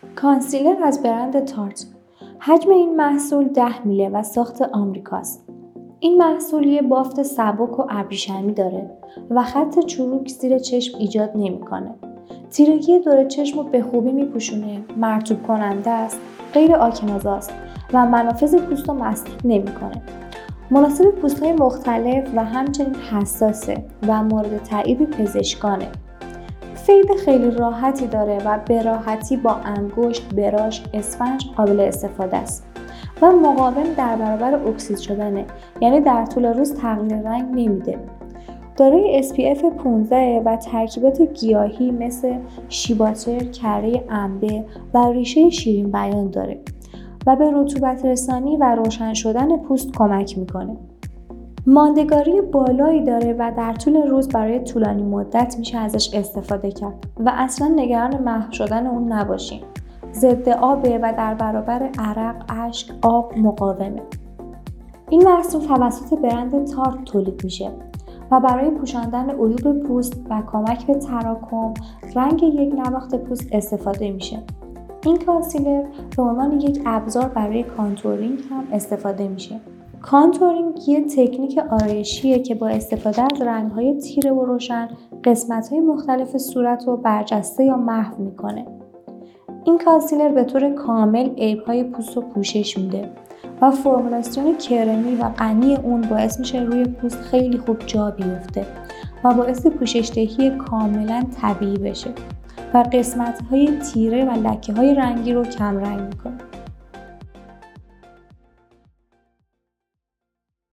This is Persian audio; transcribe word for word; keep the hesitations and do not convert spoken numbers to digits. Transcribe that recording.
کانسیلر از برند تارت. حجم این محصول ده میله و ساخت آمریکاست. این محصول یه بافت سبک و ابریشمی داره و خط چروک زیر چشم ایجاد نمیکنه. تیرگی دور چشم رو به خوبی میپوشونه، مرطوب کننده است، غیر آکنازاست و منافذ پوست رو مسدود نمیکنه. مناسب پوست‌های مختلف و همچنین حساسه و مورد تایید پزشکانه. فید خیلی راحتی داره و به راحتی با انگشت، براش، اسفنج قابل استفاده است و مقاوم در برابر اکسید شدنه، یعنی در طول روز تغییر رنگ نمیده. دارای اس پی اف پانزده و ترکیبات گیاهی مثل شیباتر، کره انبه و ریشه شیرین بیان داره و به رطوبت رسانی و روشن شدن پوست کمک میکنه. ماندگاری بالایی داره و در طول روز برای طولانی مدت میشه ازش استفاده کرد و اصلا نگران محو شدن اون نباشین. ضد آبه و در برابر عرق، اشک، آب مقاومه. این محصول توسط برند تارت تولید میشه و برای پوشاندن عیوب پوست و کمک به تراکم رنگ یک نواخت پوست استفاده میشه. این کانسیلر به عنوان یک ابزار برای کانتورینگ هم استفاده میشه. کانتورینگ یه تکنیک آرایشیه که با استفاده از رنگ‌های تیره و روشن قسمت‌های مختلف صورت رو برجسته یا محو میکنه. این کانسیلر به طور کامل عیب‌های پوست رو پوشش میده و فرمولاسیون کرمی و غنی اون باعث میشه روی پوست خیلی خوب جا بیفته و باعث پوشش‌دهی کاملا طبیعی بشه و قسمت‌های تیره و لکه‌های رنگی رو کم رنگ میکنه.